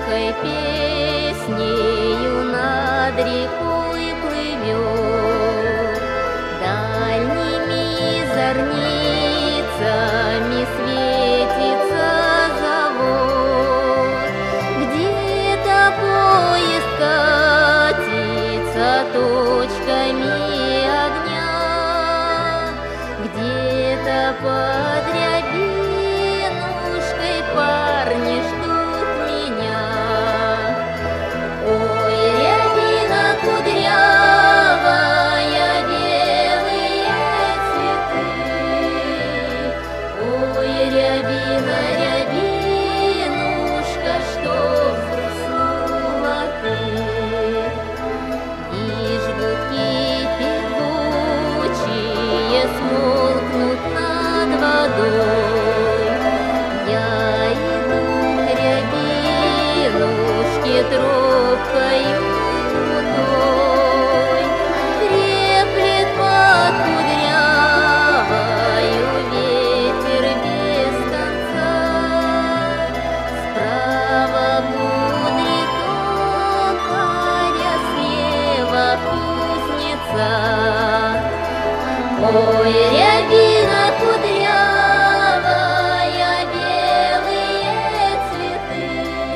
тихой песнею над рекой плывет, дальними зорницами светится завод. Где-то поезд катится точками огня, где-то под рябинушкой парни ждут меня. Ой, рябина кудрявая, белые цветы. Ой, рябина, рябинушка, что взросла ты. И жгутки певучие смолкнут над водой. Я иду к рябинушке тропкою крутой, треплет под кудрявою ветер без конца. Справа кудряком паря, слева кузнеца. Ой, рябина кудрявая, белые цветы.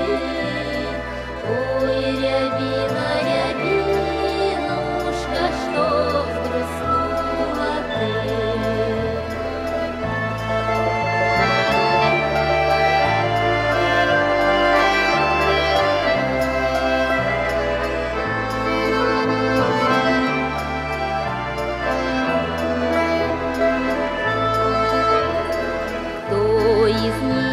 Ой, рябина, рябинушка, что взгрустнула ты. Кто из них